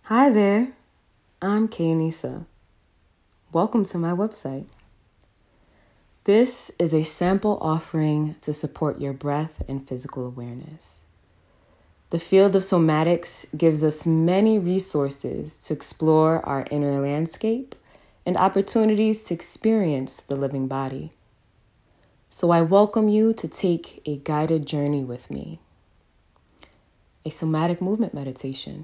Hi there, I'm Kayanisa. Welcome to my website. This is a sample offering to support your breath and physical awareness. The field of somatics gives us many resources to explore our inner landscape and opportunities to experience the living body. So I welcome you to take a guided journey with me. A somatic movement meditation.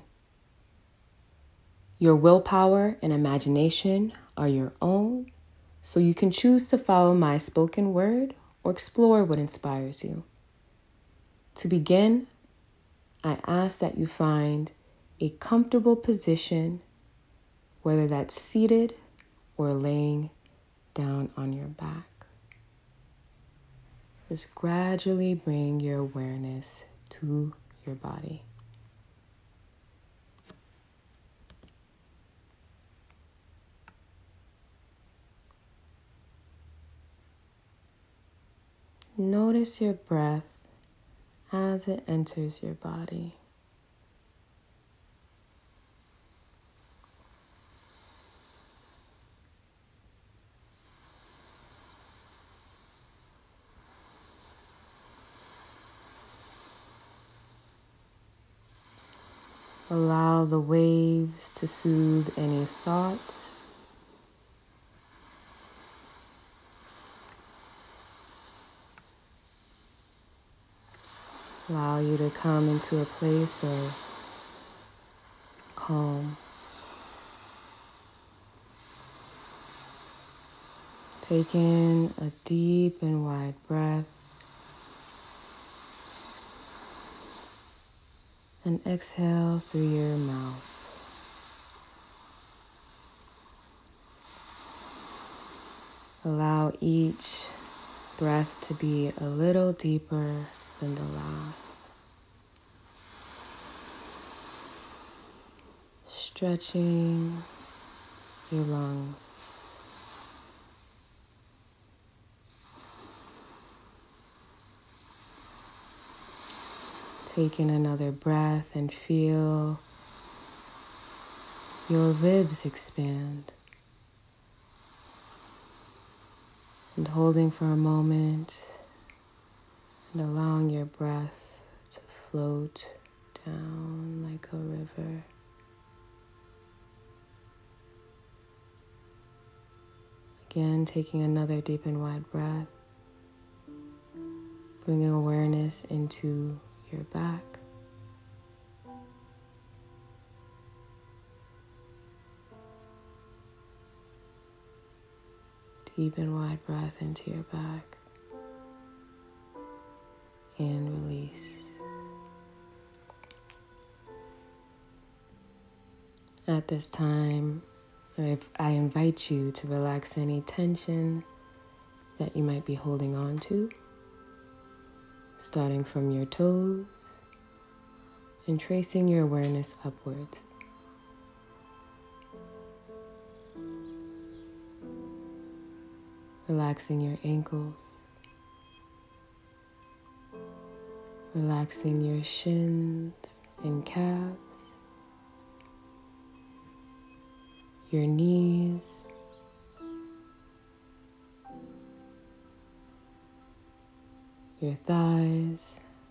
Your willpower and imagination are your own, so you can choose to follow my spoken word or explore what inspires you. To begin, I ask that you find a comfortable position, whether that's seated or laying down on your back. Just gradually bring your awareness to your body. Notice your breath as it enters your body. Allow the waves to soothe any thoughts. Allow you to come into a place of calm. Take in a deep and wide breath and exhale through your mouth. Allow each breath to be a little deeper than the last. Stretching your lungs. Take in another breath and feel your ribs expand. And holding for a moment and allowing your breath to float down like a river. Again, taking another deep and wide breath, bringing awareness into your back. Deep and wide breath into your back and release. At this time, I invite you to relax any tension that you might be holding on to, starting from your toes and tracing your awareness upwards. Relaxing your ankles, relaxing your shins and calves, your knees, your thighs,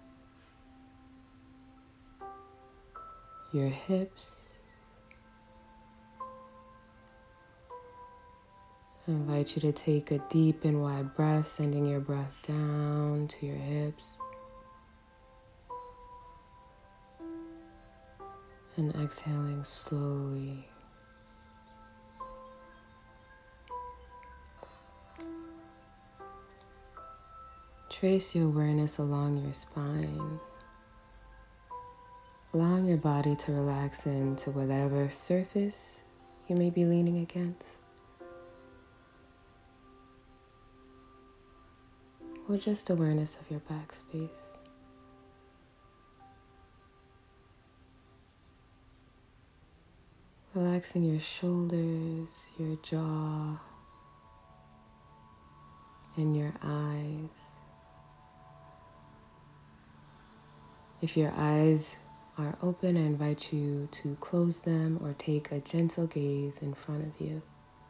your hips. I invite you to take a deep and wide breath, sending your breath down to your hips. And exhaling slowly. Trace your awareness along your spine, allowing your body to relax into whatever surface you may be leaning against, or just awareness of your back space. Relaxing your shoulders, your jaw, and your eyes. If your eyes are open, I invite you to close them or take a gentle gaze in front of you.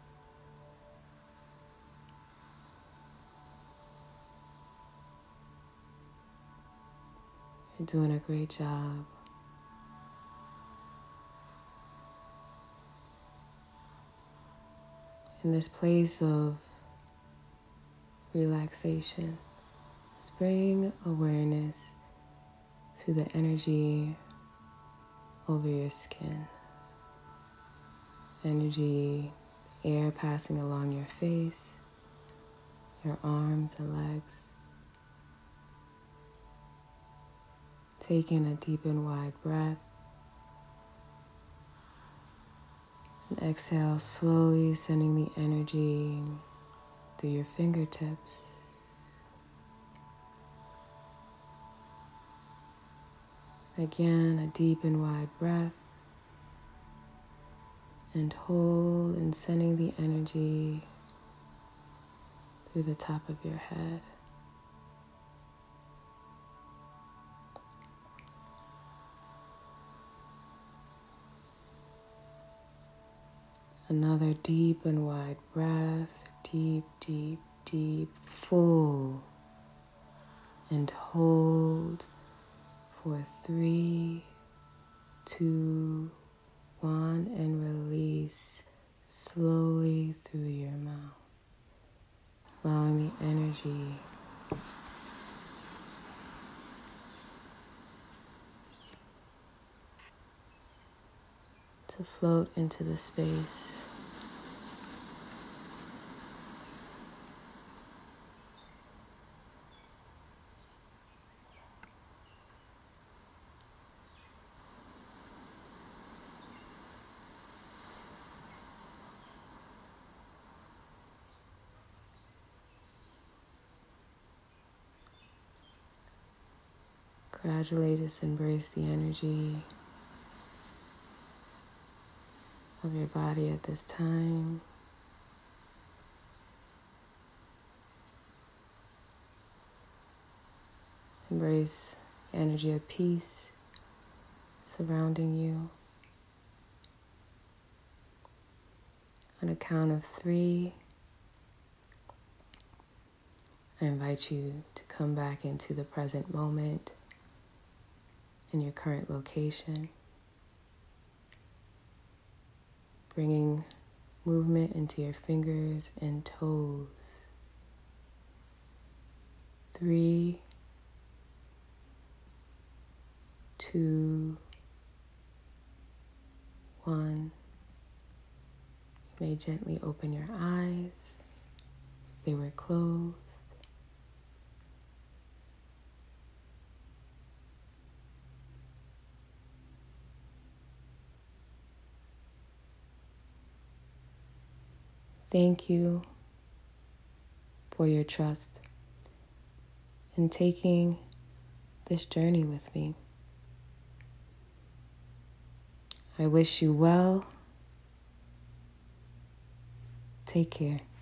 You're doing a great job. In this place of relaxation, just bring awareness to the energy over your skin. Energy, air passing along your face, your arms and legs. Taking a deep and wide breath. And exhale, slowly sending the energy through your fingertips. Again, a deep and wide breath. And hold and sending the energy through the top of your head. Another deep and wide breath. Deep, deep, deep, full. And hold for 3, 2, 1, and release slowly through your mouth, allowing the energy to float into the space. Gradually just embrace the energy of your body at this time. Embrace the energy of peace surrounding you. On a count of 3, I invite you to come back into the present moment in your current location, bringing movement into your fingers and toes. 3, 2, 1. You may gently open your eyes if they were closed. Thank you for your trust in taking this journey with me. I wish you well. Take care.